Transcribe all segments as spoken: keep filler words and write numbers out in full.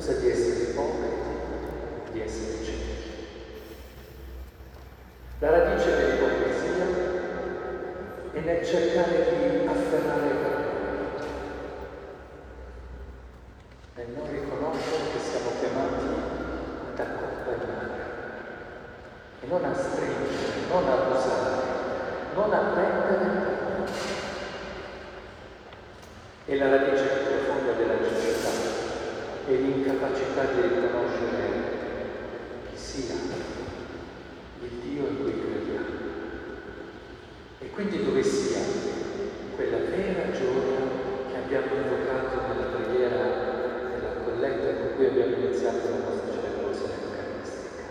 scusa di essere ipocriti, di essere ciechi. La radice dell'ipocrisia è nel cercare di afferrare il valore, nel non riconoscere che siamo chiamati ad accompagnare e non a stringere, non a abusare, non a prendere il potere. E la radice più profonda della cecità è l'incapacità di riconoscere chi sia il Dio in cui crediamo. E quindi dove sia quella vera gioia che abbiamo invocato nella preghiera, nella colletta con cui abbiamo iniziato la nostra celebrazione eucaristica.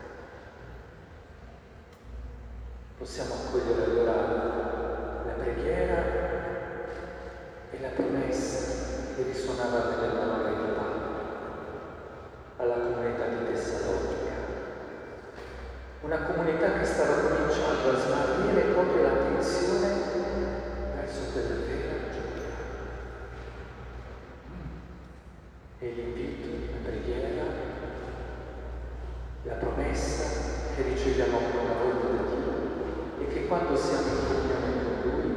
Possiamo accogliere allora la preghiera e la promessa che risuonava nelle parole di Paolo alla comunità di Tessalonica. Una comunità che stava cominciando a smarrire proprio l'attenzione verso quella vera gioia. E l'invito, la preghiera, la promessa che riceviamo una volta da Dio e che quando siamo in comunione con Lui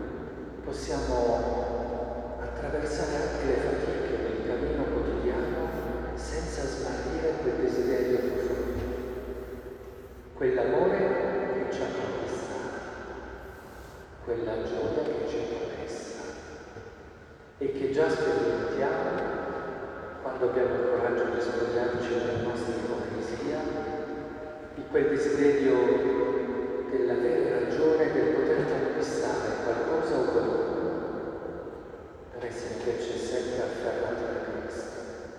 possiamo attraversare anche le fatiche del cammino quotidiano senza smarrire quel desiderio profondo, quell'amore che ci ha conquistato, quella gioia che ci è promessa e che già sperimentiamo quando abbiamo il coraggio di spogliarci della nostra ipocrisia, di quel desiderio della vera ragione del poter conquistare qualcosa o qualcuno, per essere invece sempre afferrati da Cristo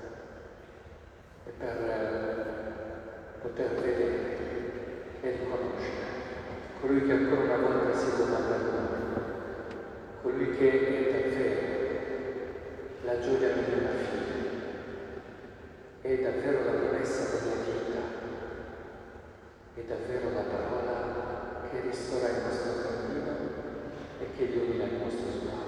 e per poter vedere e riconoscere colui che ancora una volta si domanda a noi, colui che è davvero la gioia di una figlia, è davvero la promessa della vita, è davvero la parola che ristora il nostro cammino e che illumina il nostro sguardo.